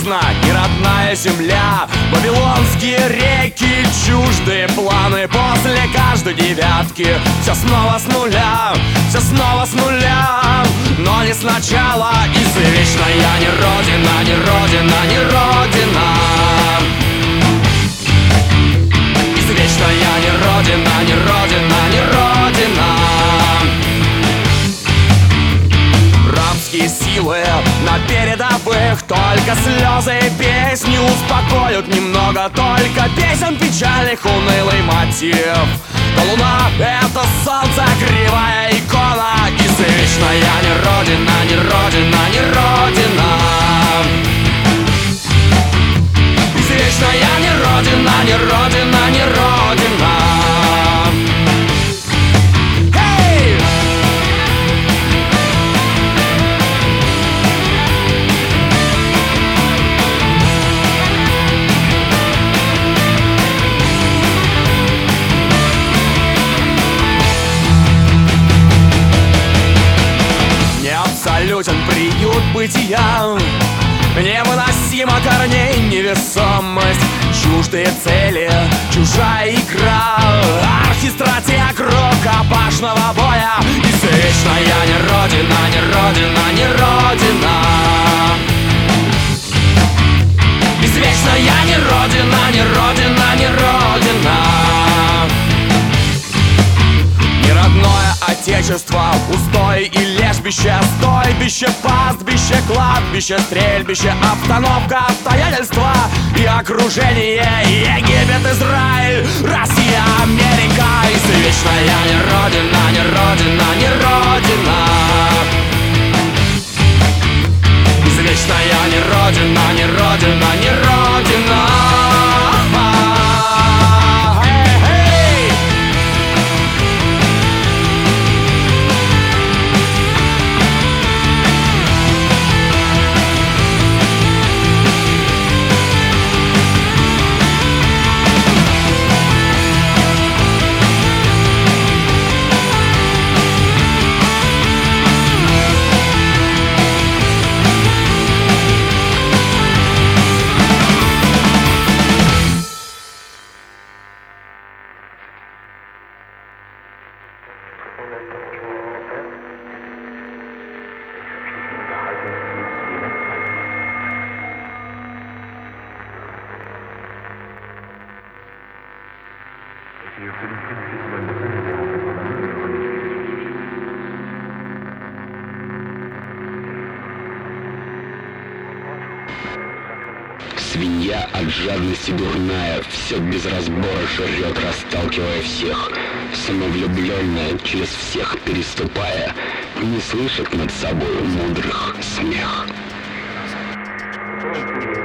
скучно, не родная земля. Вавилонские реки, чуждые планы. После каждой девятки все снова с нуля, все снова с нуля. Но не сначала, извечная не родина, не родина, не родина. Извечная не родина, не родина, не родина. Рабские силы на передовых, только слезы и песни успокоят немного. Только песен печальных унылый мотив. Но луна — это солнце, кривая икона. Извечная не родина, не родина, не родина. Извечная не родина, не родина, не родина. Абсолютен приют бытия, невыносимо корней невесомость. Чуждые цели, чужая игра, архистратег рукопашного боя. Извечная не родина, не родина, не родина. Извечная не родина, не родина, не родина. Неродное отечество, устой и лежбище, стойбище, пастбище, кладбище, стрельбище, обстановка, обстоятельства и окружение. Египет, Израиль, Россия, Америка. Извечная не родина, не родина, не родина. Извечная не родина, не родина, не родина. Свинья от жадности дурная, все без разбора жрет, расталкивая всех. Самовлюбленная, через всех переступая, не слышит над собой мудрых смех.